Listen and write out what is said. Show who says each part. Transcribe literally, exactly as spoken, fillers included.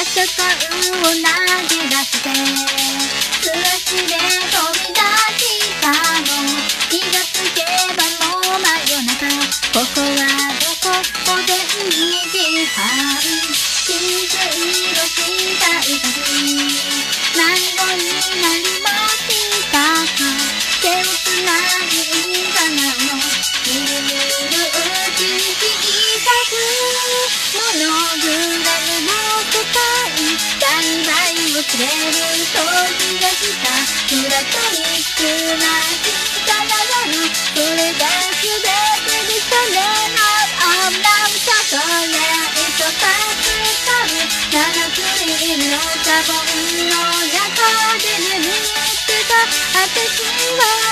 Speaker 1: 戦うを投げ出して素足で飛び出したの。気がつけばもう真夜中。ここはどこ？午前にじはん。ピンク色したいたち迷子になりましたか？手をつないいかなの。みるみるうちに小さくモノグラムの世界大々を告げる時が来た。プラトニックな力なの。それが全てでそれなあなたとねいと助かる生クリームのシャボンの中で眠ってた私は